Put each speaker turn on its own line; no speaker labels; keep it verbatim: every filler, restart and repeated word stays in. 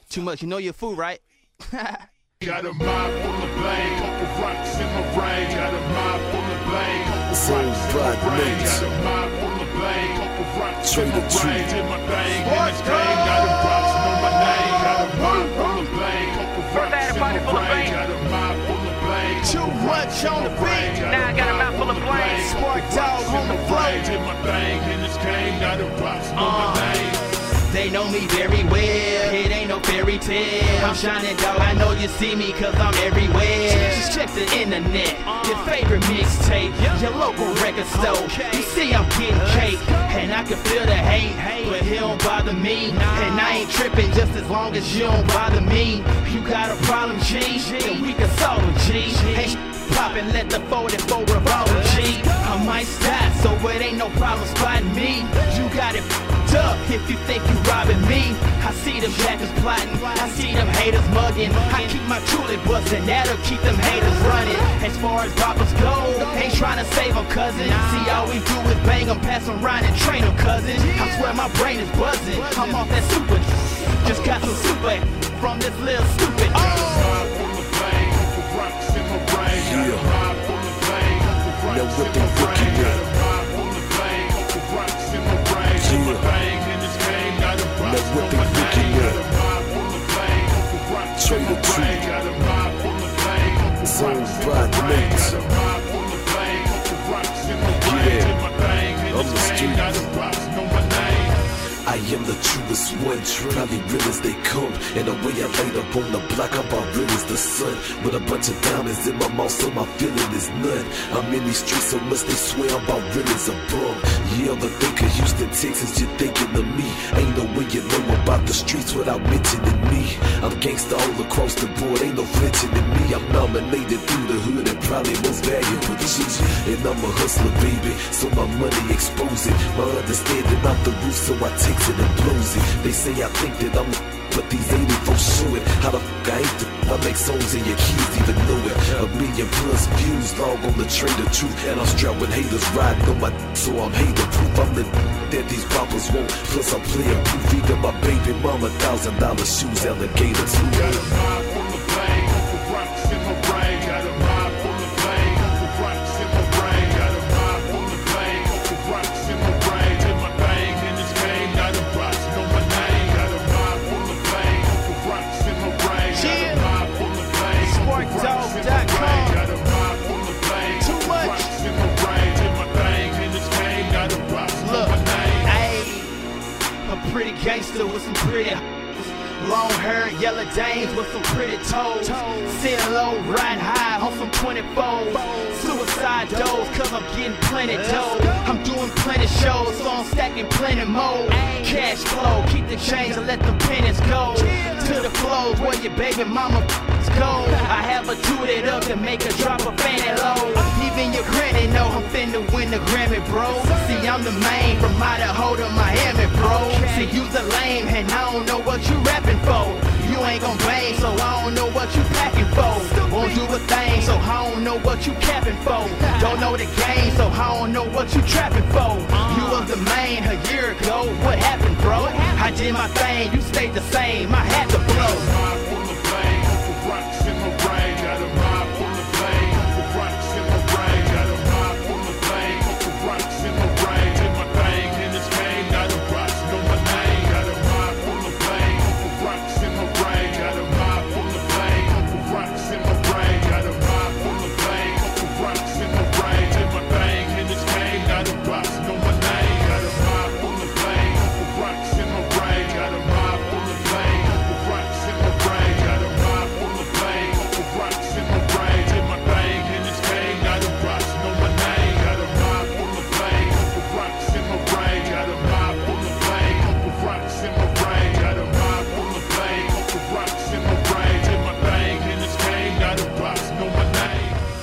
Too much, you know your food, right?
Got a mind full of blame, couple rocks in my brain. Got a mind full of blame, couple rocks in my brain. Got a mind full of blame, couple rocks in my brain. Did my thing in this game, got a rocks know my name. Got a mind full of blame, couple rocks in my brain. Got a mind full of blame,
too much on the beat.
Now I got a mind full of blame.
Spark dog on the floor.
Did my thing in this game, got a rocks know my name.
They know me very well, it ain't no fairy tale. I'm shining, dog, I know you see me cause I'm everywhere. Just check the internet, your favorite mixtape, your local record store. You see I'm getting cake, and I can feel the hate, but it don't bother me. And I ain't tripping just as long as you don't bother me. You got a problem, G, then we can solve it, G. Hey, pop and let the forty-four revolve, G. I might stop, so it ain't no problem spotting me. You got it f***ed up if you think you robbing me. I see them jackers plotting, I see them haters mugging. I keep my truly bustin', that'll keep them haters running. As far as boppers go, ain't trying to save them, cousin. See, all we do is bang them, pass them round and train them, cousin. I swear my brain is buzzing, I'm off that super. Just got some super from this little stupid.
Oh.
Now what they looking at? Now what they looking at? Trade the truth. Zone by mates. Yeah, I'm the street. I am the truest one, probably real as they come. And the way I laid up on the block, I'm about real as the sun. With a bunch of diamonds in my mouth, so my feeling is none. I'm in these streets so much they swear I'm about real as a bum. Yeah, but think of Houston, Texas, you're thinking of me. Ain't no way you know about the streets without mentioning me. I'm gangsta all across the board, ain't no flinching in me. I'm nominated through the hood and probably most valuable G. And I'm a hustler, baby, so my money expose it. My understanding off the roof, so I take it and blows it. They say I think that I'm the but these eighty-four show it. How the fuck I ain't the I make songs and your kids even know it. A million plus views, log on the Trade the Truth. And I'm strapped with haters riding on my so I'm hater proof. I'm the that these poppers want. Plus I'm player proof. Even my baby mama thousand dollar shoes, alligator too.
Got a mind full of blame, couple rocks in my brain. Got a mind full of blame, couple rocks in my brain. Got a mind full of blame, couple rocks in my brain. Did my thing in this game, got a rocks know my name. Got a mind full of blame, couple rocks in my brain. Got a mind full of blame,
spark dog dot com.
got a mind full of blame,
too much
rocks in my brain. Did my thing in this game, got a rocks know my name.
Ayy, a pretty gangster with some pretty long hair, yellow dames with some pretty toes. Sitting low, riding high on some twenty-four. Suicide doors, cause I'm getting plenty dough. I'm doing plenty shows, so I'm stacking plenty more. Cash flow, keep the change and let the pennies go. To the flows where your baby mama go. I have her toot it up and make her drop a fanny low. Even your granny know I'm finna win the Grammy, bro. See, I'm the main from Idaho to Miami, bro. See, you the lame and I don't know what you rapping for. You ain't gon' bang, so I don't know what you packing for. Won't do a thing, so I don't know what you capping for. Don't know the game, so I don't know what you trapping for. You was the main a year ago, what happened, bro? I did my thing, you stayed the same, I had to blow.